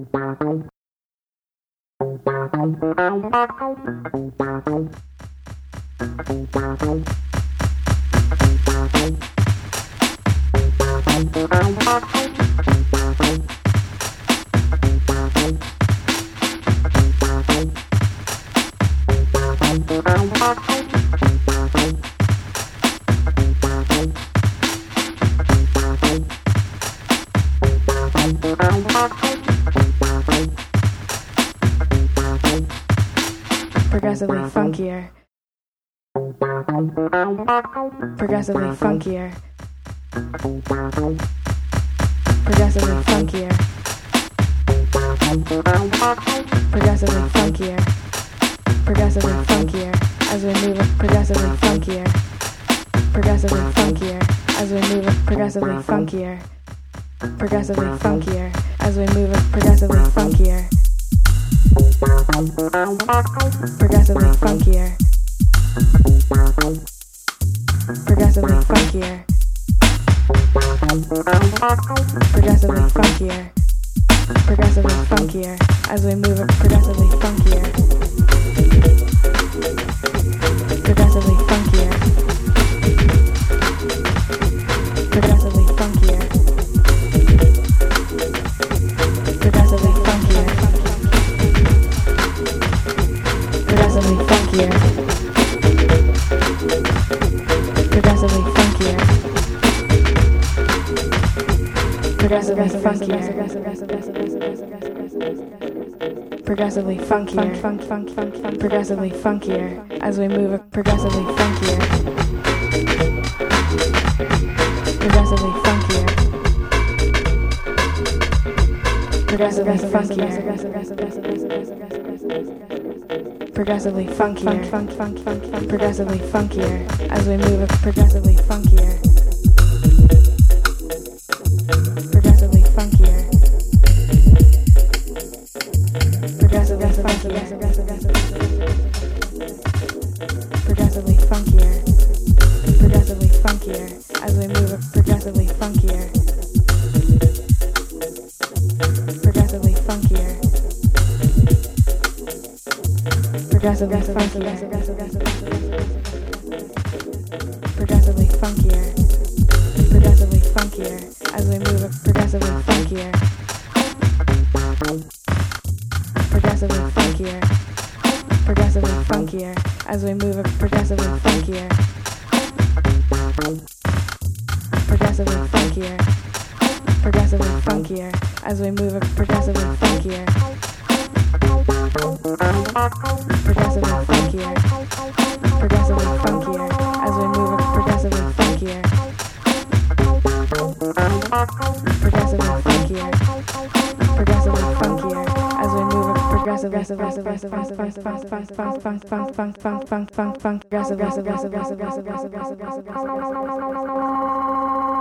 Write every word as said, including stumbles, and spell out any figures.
Progressively funkier. Progressively funkier. Progressively funkier. Progressively funkier. Progressively funkier. As we move it, progressively funkier. Progressively funkier. As we move it, progressively funkier. Progressively funkier. As we move it, progressively funkier. Progressively funkier. Progressively funkier. Progressively funkier. Progressively funkier. As we move it, progressively funkier. Progressively funkier. Progressively funkier. Progressively funkier. Progressively funkier. Progressively funkier. Progressively funkier. Progressively funkier. Funk, funk, funk, funk. Progressively funkier. As we move it, progressively funkier. Progressively funkier. Progressively funkier. Progressively funkier. Funk, funk, funk, funk. Progressively funkier. As we move it, progressively funkier. Progressively funkier. Progressively funkier. Progressively funkier. Progressively funkier. As we move it, progressively funkier. Progressively funkier. Progressively funkier. Progressively funkier. Progressively funkier. As we move it, progressively funkier. Progressively funkier. Progressively funkier. As we move it, progressively funkier. Progressively funkier. Progressively funkier. As we move it, progressively funkier. Progressively funkier. Progressively funkier. As we move it, progressively funkier. Progressively funkier. Progressively funkier. As we move it, progressively funk funk funk funk funk funk funk funk funk funk funk funk progressive progressive progressive progressive progressive progressive progressive